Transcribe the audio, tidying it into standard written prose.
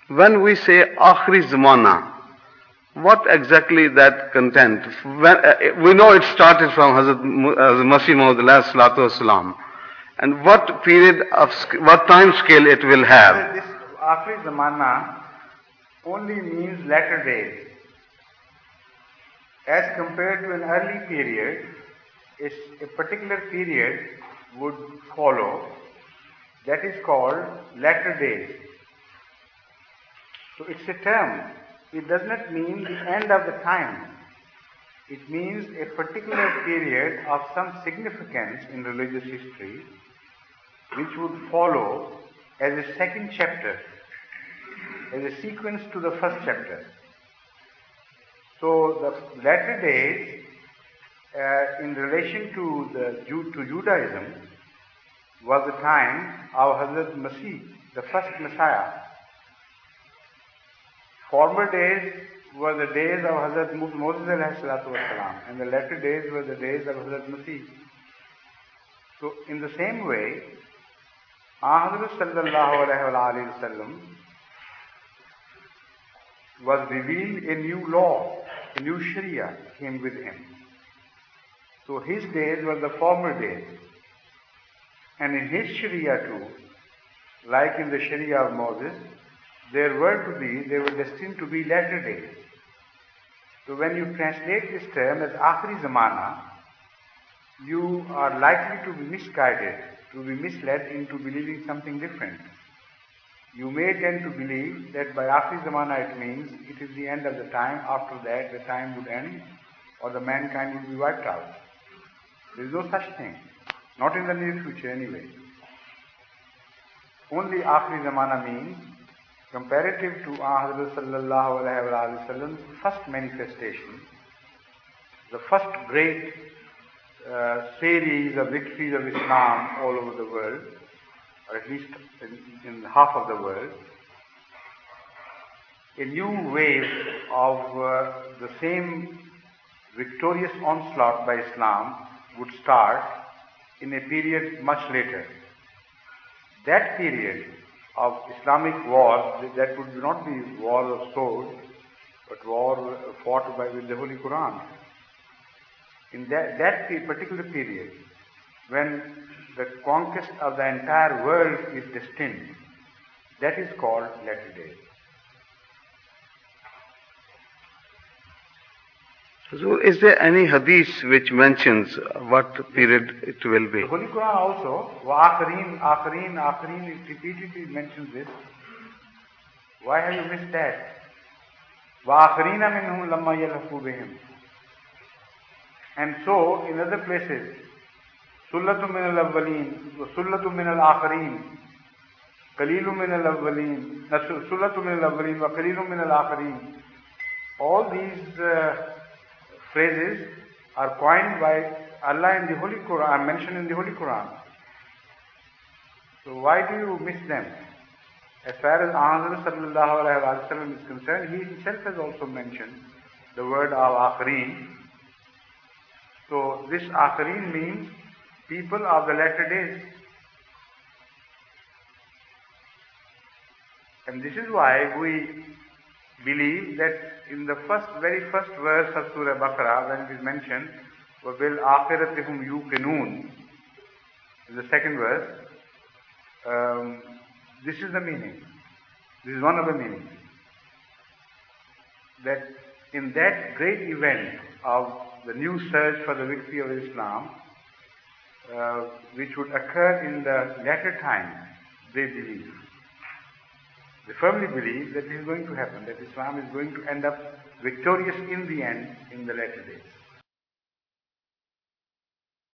When we say Akhri Zamana, what exactly that content? We know it started from Hazrat Masih Maud Wasalam. And what period of, what time scale it will have? This Akhri Zamana only means latter days. As compared to an early period, a particular period would follow that is called latter days. So it's a term. It does not mean the end of the time. It means a particular period of some significance in religious history which would follow as a second chapter, as a sequence to the first chapter. So the latter days in relation to Judaism was the time of Hazrat Masih, the first Messiah. Former days were the days of Hazrat Moses ﷺ, and the latter days were the days of Hazrat Masih. So in the same way, Hazrat sallallahu alayhi wa sallam was revealed a new law, a new Sharia came with him. So his days were the former days. And in his Sharia too, like in the Sharia of Moses, they were destined to be latter days. So when you translate this term as Akhri Zamana, you are likely to be misguided, to be misled into believing something different. You may tend to believe that by Akhri Zamana it means it is the end of the time, after that the time would end or the mankind would be wiped out. There is no such thing, not in the near future anyway. Only Akhri Zamana means comparative to Hazrat sallallahu alayhi wa sallam's first manifestation, the first great series of victories of Islam all over the world, or at least in half of the world, a new wave of the same victorious onslaught by Islam would start in a period much later. That period of Islamic wars, that would not be war of sword, but war fought with the Holy Quran. In that particular period, when the conquest of the entire world is destined, that is called latter days. So is there any hadith which mentions what period it will be? The Holy Quran also, Akhareen, it repeatedly mentions this. Why have you missed that? وَآخَرِينَ مِنْهُمْ لَمَّا يَلْحَقُوا بِهِمْ. And so, in other places, سُلَّةٌ مِنَ الْأَوَّلِينَ وَسُلَّةٌ مِنَ الْآخَرِينَ قَلِيلٌ مِنَ الْأَوَّلِينَ سُلَّةٌ مِنَ الْأَوَّلِينَ وَقَلِيلٌ مِنَ الْآخَرِينَ. All these phrases are coined by Allah in the Holy Quran, mentioned in the Holy Quran. So why do you miss them? As far as Hazrat sallallahu alayhi wa sallam is concerned, he himself has also mentioned the word of Akhareen. So this Akhareen means people of the latter days. And this is why we believe that in the very first verse of Surah Baqarah, when it is mentioned, وَبِالْآخِرَةِ هُمْ يُوقِنُونَ, in the second verse, this is the meaning. This is one of the meanings. That in that great event of the new search for the victory of Islam, which would occur in the latter time, they believe. They firmly believe that this is going to happen, that Islam is going to end up victorious in the end, in the latter days.